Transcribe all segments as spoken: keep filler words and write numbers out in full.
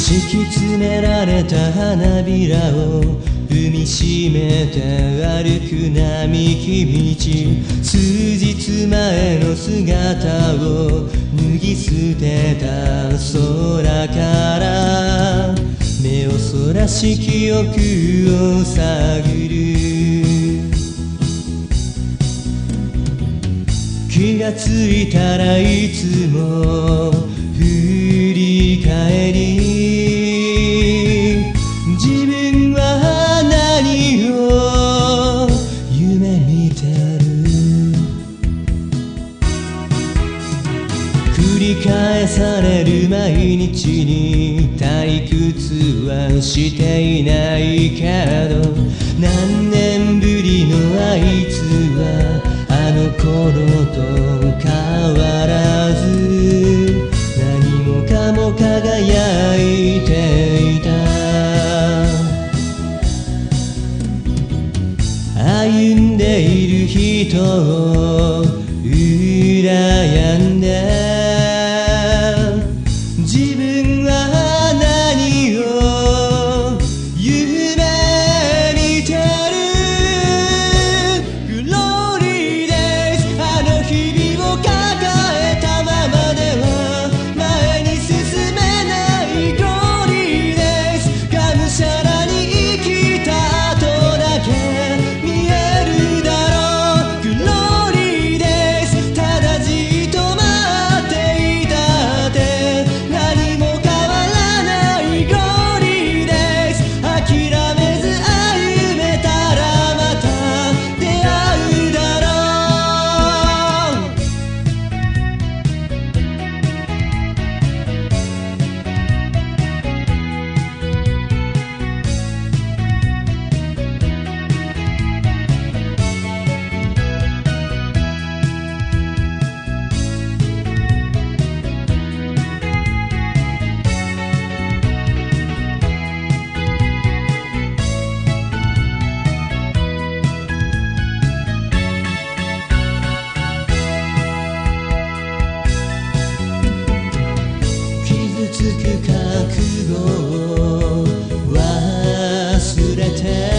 敷き詰められた花びらを踏みしめて歩く並木道、数日前の姿を脱ぎ捨てた空から目をそらし記憶を探る。気がついたらいつも振り返り、自分は何を夢見てる。繰り返される毎日に退屈はしていないけど、何年ぶりのあいつはあの頃と変わらず何もかも輝いていた。歩んでいる人を羨んで、自分は何を夢見てる。グローリーデイズ、あの日々を抱えたままでは前に進めない。グローリーデイズ、がむしゃらに生きた後だけ見えるだろう。グローリーデイズ、ただじっと待っていたって何も変わらない。グローリーデイズ、諦めず歩めたらまた出会うだろう。傷つく覚悟を忘れて、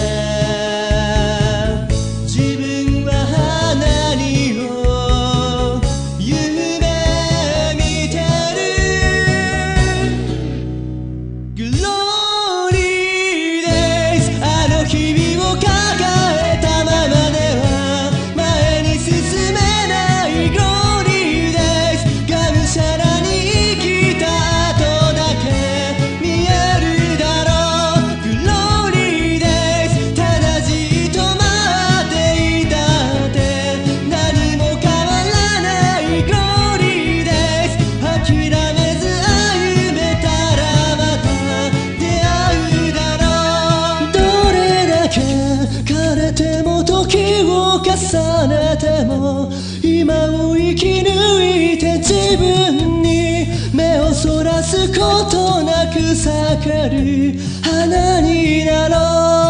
自分は何を夢見てる。グローリーデイズ、あの日々を抱えたままでは前に進めない。グローリーデイズ、がむしゃらに生きた後だけ見えるだろう。グローリーデイズ、ただじっと待っていたって何も変わらない。グローリーデイズ、諦めず歩めたらまた出会うだろう。どれだけ枯れても時を重ねても今を生き抜いて自分に目をそらすことなく咲ける花になろう。